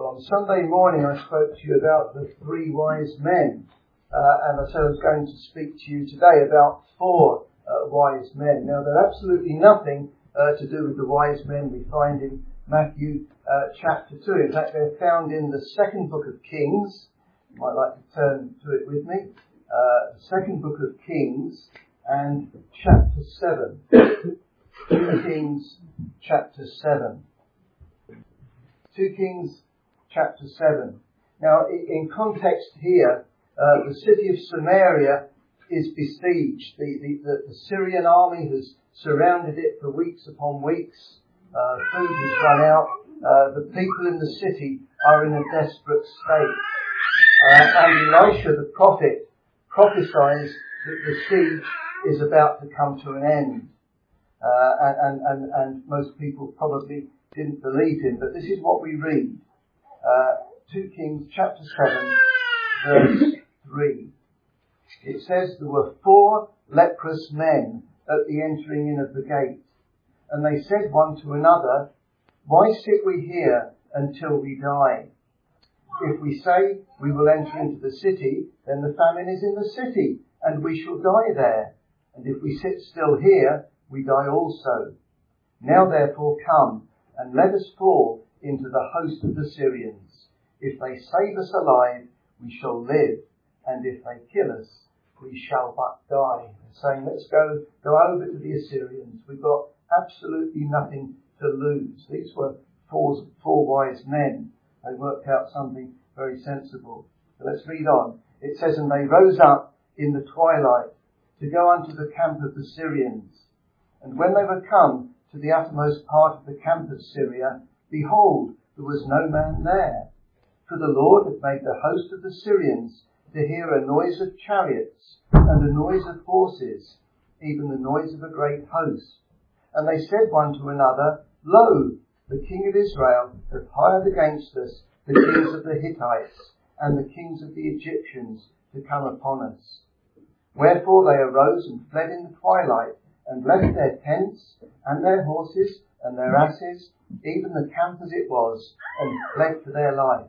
On Sunday morning I spoke to you about the three wise men, and I said I was going to speak to you today about four wise men. Now they're absolutely nothing to do with the wise men we find in Matthew chapter 2. In fact, they're found in the second book of Kings. You might like to turn to it with me. The second book of Kings and chapter 7. 2 Kings chapter 7. 2 Kings chapter 7. Now, in context here, the city of Samaria is besieged. The Syrian army has surrounded it for weeks upon weeks. Food has run out. The people in the city are in a desperate state. And Elisha the prophet prophesies that the siege is about to come to an end. And most people probably didn't believe him, but this is what we read. 2 Kings chapter 7 verse 3. It says, "There were 4 leprous men at the entering in of the gate, and they said one to another, 'Why sit we here until we die? If we say we will enter into the city, then the famine is in the city, and we shall die there. And if we sit still here, we die also. Now therefore come, and let us fall into the host of the Syrians. If they save us alive, we shall live, and if they kill us, we shall but die.'" They're saying, let's go over to the Assyrians. We've got absolutely nothing to lose. These were four wise men. They worked out something very sensible. So let's read on. It says, "And they rose up in the twilight to go unto the camp of the Syrians. And when they were come to the uttermost part of the camp of Syria, behold, there was no man there. For the Lord had made the host of the Syrians to hear a noise of chariots and a noise of horses, even the noise of a great host. And they said one to another, Lo, the king of Israel hath hired against us the kings of the Hittites and the kings of the Egyptians to come upon us. Wherefore they arose and fled in the twilight, and left their tents and their horses and their asses, even the camp as it was, and fled for their life.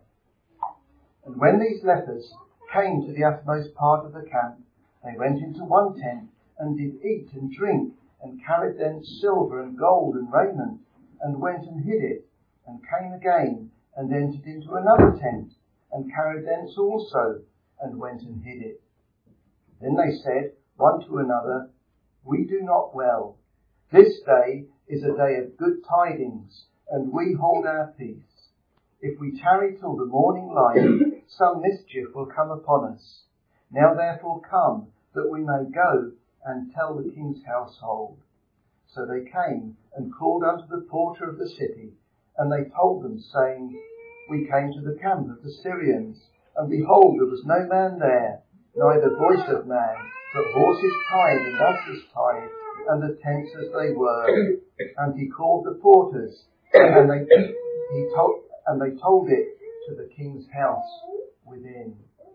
And when these lepers came to the uttermost part of the camp, they went into one tent, and did eat and drink, and carried thence silver and gold and raiment, and went and hid it, and came again, and entered into another tent, and carried thence also, and went and hid it. Then they said one to another, We do not well. This day is a day of good tidings, and we hold our peace. If we tarry till the morning light, some mischief will come upon us. Now therefore come, that we may go and tell the king's household.' So they came and called unto the porter of the city, and they told them, saying, We came to the camp of the Syrians, and behold, there was no man there, neither voice of man, but horses tied and asses tied, and the tents as they were. And he called the porters, and they told it to the king's house within."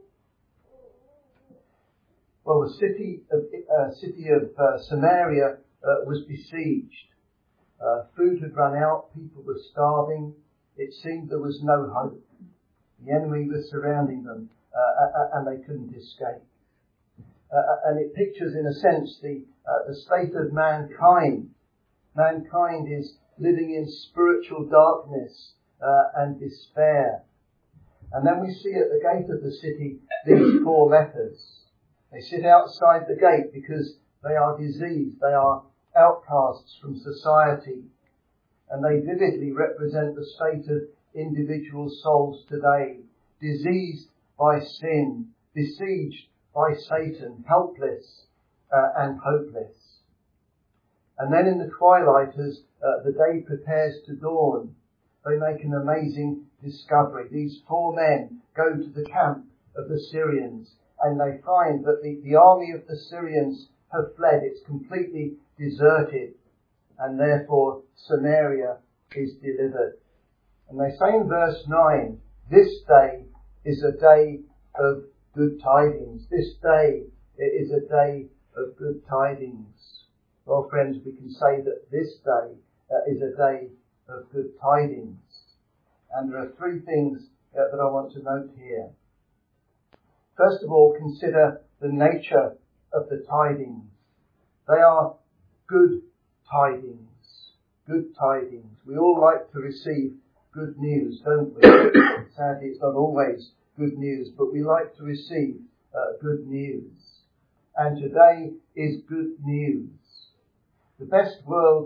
Well, the city of Samaria was besieged. Food had run out. People were starving. It seemed there was no hope. The enemy was surrounding them, and they couldn't escape. And it pictures, in a sense, the state of mankind. Mankind is living in spiritual darkness and despair. And then we see at the gate of the city these 4 lepers. They sit outside the gate because they are diseased. They are outcasts from society. And they vividly represent the state of individual souls today, diseased by sin, besieged by Satan, helpless and hopeless. And then in the twilight, as the day prepares to dawn, they make an amazing discovery. These 4 men go to the camp of the Syrians, and they find that the army of the Syrians have fled. It's completely deserted, and therefore Samaria is delivered. And they say in verse 9, "This day is a day of good tidings." This day is a day of good tidings. Well, friends, we can say that this day is a day of good tidings. And there are 3 things that I want to note here. First of all, consider the nature of the tidings. They are good tidings. Good tidings. We all like to receive good news, don't we? Sadly, it's not always good news, but we like to receive good news. And today is good news. The best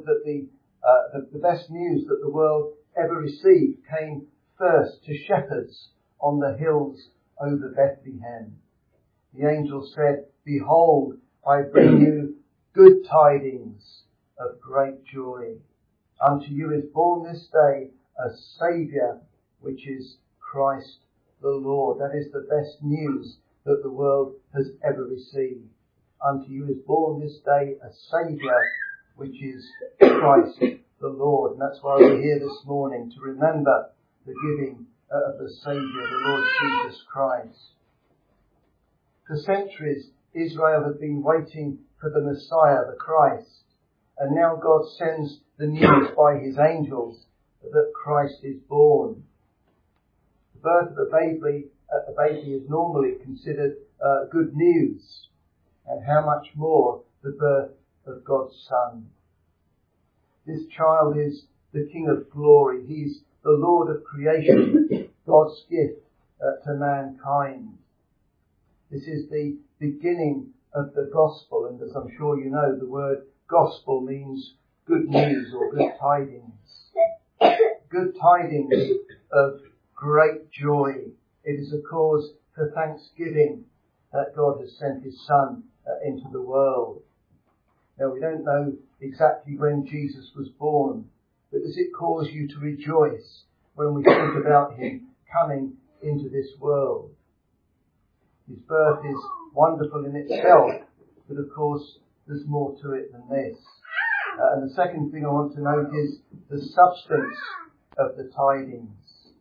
news that the world ever received came first to shepherds on the hills over Bethlehem. The angel said, "Behold, I bring you good tidings of great joy. Unto you is born this day a Saviour, which is Christ the Lord." That is the best news that the world has ever received. Unto you is born this day a Saviour, which is Christ the Lord. And that's why we're here this morning, to remember the giving of the Saviour, the Lord Jesus Christ. For centuries, Israel had been waiting for the Messiah, the Christ. And now God sends the news by his angels that Christ is born. The birth of a baby is normally considered good news. And how much more the birth of God's Son. This child is the King of glory. He's the Lord of creation, God's gift to mankind. This is the beginning of the gospel, and as I'm sure you know, the word gospel means good news or good tidings. Good tidings of great joy. It is a cause for thanksgiving that God has sent his Son into the world. Now, we don't know exactly when Jesus was born, but does it cause you to rejoice when we think about him coming into this world? His birth is wonderful in itself, but of course there's more to it than this. And the second thing I want to note is the substance of the tidings.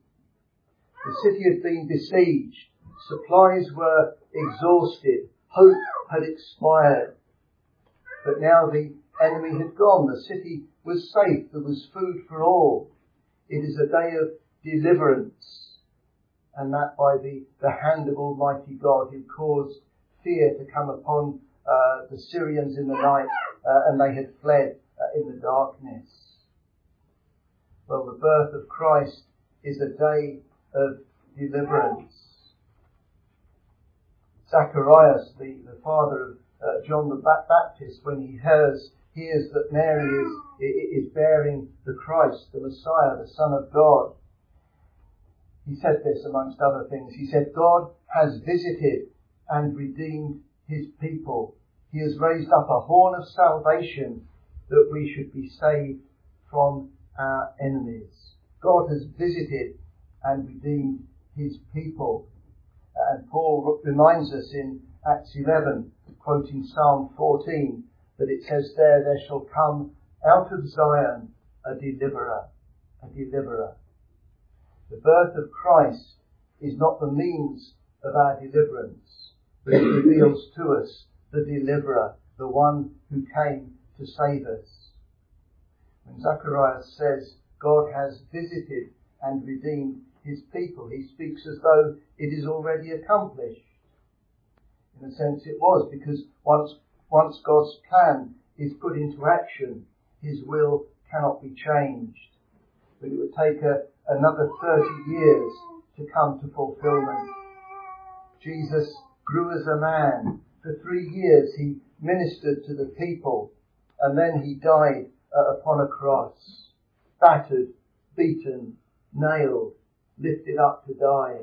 The city had been besieged, supplies were exhausted, hope had expired. But now the enemy had gone, the city was safe, there was food for all. It is a day of deliverance, and that by the hand of Almighty God, who caused fear to come upon the Syrians in the night, and they had fled in the darkness. Well, the birth of Christ is a day of deliverance. Zacharias, the father of John the Baptist, when he hears that Mary is bearing the Christ, the Messiah, the Son of God, he said this amongst other things. He said, "God has visited and redeemed his people. He has raised up a horn of salvation that we should be saved from our enemies." God has visited and redeemed his people. And Paul reminds us in Acts 11, quoting Psalm 14, that it says there shall come out of Zion a deliverer, a deliverer. The birth of Christ is not the means of our deliverance, but it reveals to us the deliverer, the one who came to save us. When Zacharias says God has visited and redeemed his people, he speaks as though it is already accomplished. In a sense it was, because once God's plan is put into action, his will cannot be changed. But it would take another 30 years to come to fulfillment. Jesus grew as a man. For 3 years he ministered to the people, and then he died upon a cross, battered, beaten, nailed, lifted up to die.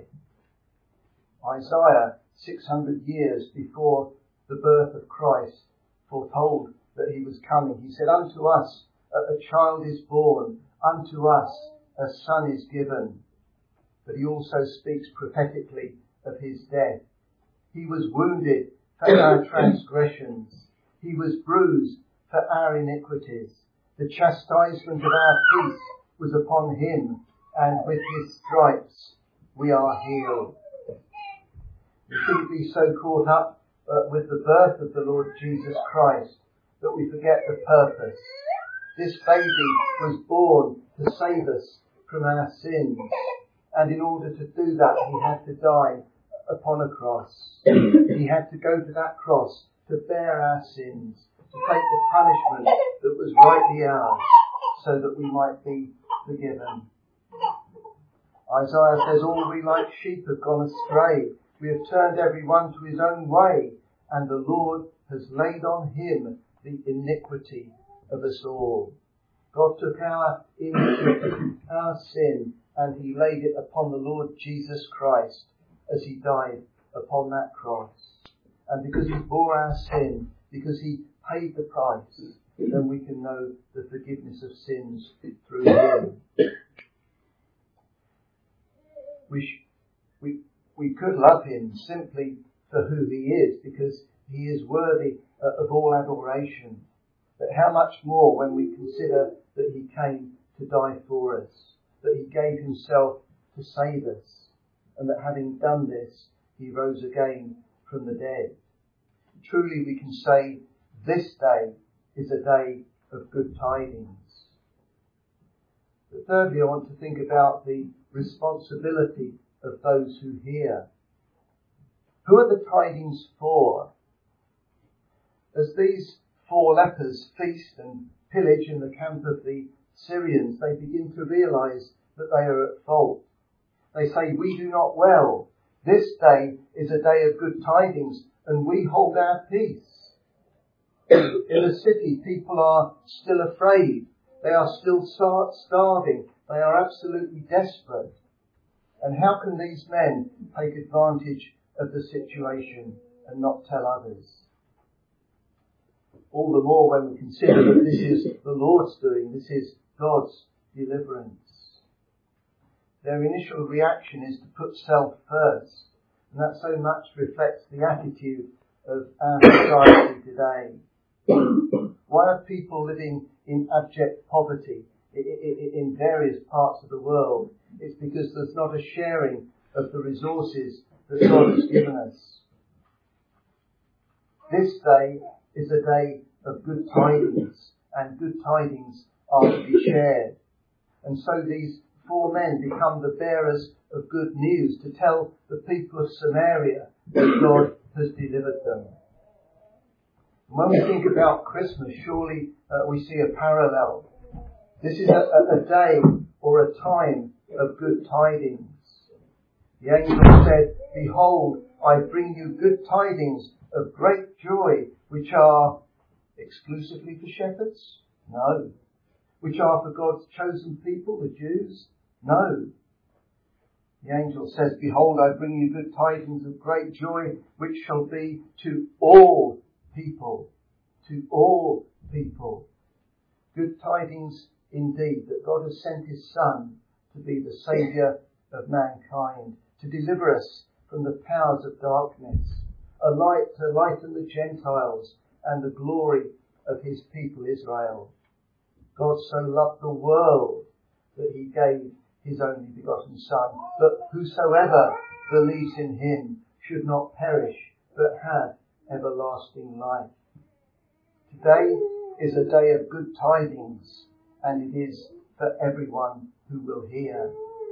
Isaiah, 600 years before the birth of Christ, foretold that he was coming. He said, "Unto us a child is born, unto us a son is given." But he also speaks prophetically of his death. He was wounded for our transgressions. He was bruised for our iniquities. The chastisement of our peace was upon him, and with his stripes we are healed. We shouldn't be so caught up with the birth of the Lord Jesus Christ that we forget the purpose. This baby was born to save us from our sins, And in order to do that, he had to die upon a cross. He had to go to that cross to bear our sins, to take the punishment that was rightly ours, so that we might be forgiven. Isaiah says, all we like sheep have gone astray. We have turned every one to his own way, and the Lord has laid on him the iniquity of us all. God took our iniquity, our sin, and he laid it upon the Lord Jesus Christ as he died upon that cross. And because he bore our sin, because he paid the price, then we can know the forgiveness of sins through him. We could love him simply for who he is, because he is worthy of all adoration. But how much more when we consider that he came to die for us, that he gave himself to save us, and that having done this, he rose again from the dead. Truly we can say this day is a day of good tidings. But thirdly, I want to think about the responsibility of those who hear. Who are the tidings for? As these 4 lepers feast and pillage in the camp of the Syrians, they begin to realise that they are at fault. They say, we do not well. This day is a day of good tidings, and we hold our peace. In the city, people are still afraid. They are still starving. They are absolutely desperate. And how can these men take advantage of the situation and not tell others? All the more when we consider that this is the Lord's doing, this is God's deliverance. Their initial reaction is to put self first, and that so much reflects the attitude of our society today. Why are people living in abject poverty in various parts of the world? It's because there's not a sharing of the resources that God has given us. This day is a day of good tidings, and good tidings are to be shared. And so these 4 men become the bearers of good news to tell the people of Samaria that God has delivered them. And when we think about Christmas, surely we see a parallel. This is a day or a time of good tidings. The angel said, behold, I bring you good tidings of great joy, which are exclusively for shepherds? No. Which are for God's chosen people, the Jews? No. The angel says, behold, I bring you good tidings of great joy, which shall be to all people. To all people. Good tidings indeed, that God has sent his Son to be the Saviour of mankind, to deliver us from the powers of darkness, a light to lighten the Gentiles and the glory of his people Israel. God so loved the world that he gave his only begotten Son, that whosoever believes in him should not perish, but have everlasting life. Today is a day of good tidings, and it is for everyone who will hear.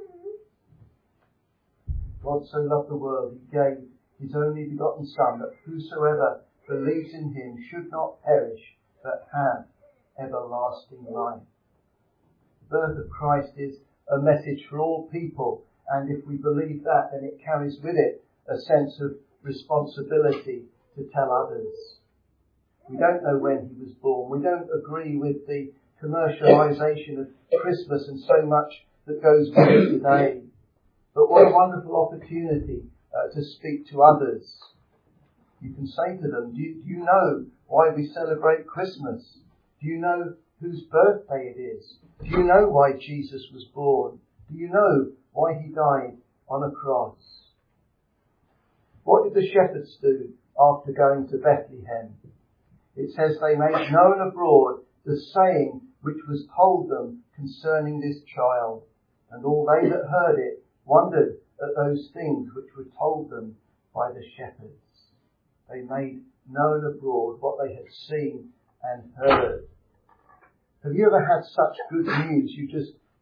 God so loved the world, he gave his only begotten Son, that whosoever believes in him should not perish, but have everlasting life. The birth of Christ is a message for all people, and if we believe that, then it carries with it a sense of responsibility to tell others. We don't know when he was born. We don't agree with the commercialisation of Christmas and so much that goes with it today. But what a wonderful opportunity to speak to others. You can say to them, do you know why we celebrate Christmas? Do you know whose birthday it is? Do you know why Jesus was born? Do you know why he died on a cross? What did the shepherds do after going to Bethlehem? It says they made known abroad the saying which was told them concerning this child. And all they that heard it wondered at those things which were told them by the shepherds. They made known abroad what they had seen and heard. Have you ever had such good news you just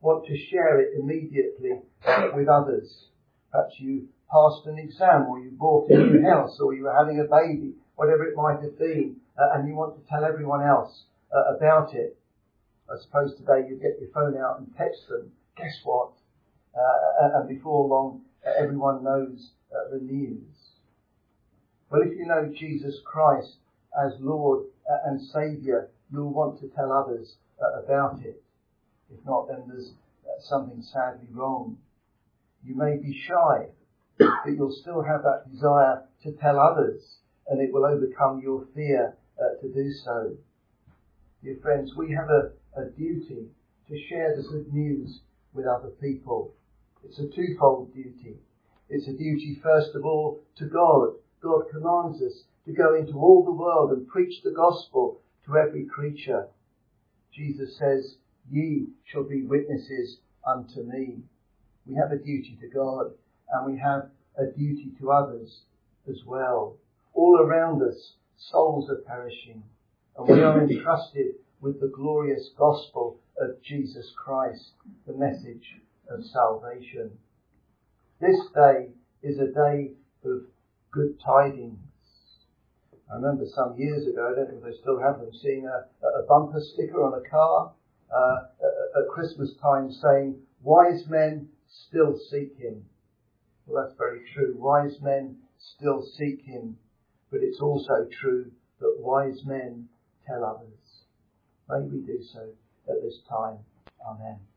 want to share it immediately with others. Perhaps you passed an exam, or you bought a new house, or you were having a baby, whatever it might have been, and you want to tell everyone else about it. I suppose today you get your phone out and text them, guess what? And before long, everyone knows the news. Well, if you know Jesus Christ as Lord and Saviour, you'll want to tell others about it. If not, then there's something sadly wrong. You may be shy, but you'll still have that desire to tell others, and it will overcome your fear to do so. Dear friends, we have a duty to share the good news with other people. It's a twofold duty. It's a duty, first of all, to God. God commands us to go into all the world and preach the gospel to every creature. Jesus says, "Ye shall be witnesses unto me." We have a duty to God, and we have a duty to others as well. All around us, souls are perishing, and we are entrusted with the glorious gospel of Jesus Christ, the message of salvation. This day is a day of good tidings. I remember some years ago, I don't know if they still have them, seeing a bumper sticker on a car at Christmas time saying, "Wise men still seek him." Well, that's very true. Wise men still seek him. But it's also true that wise men tell others. May we do so at this time. Amen.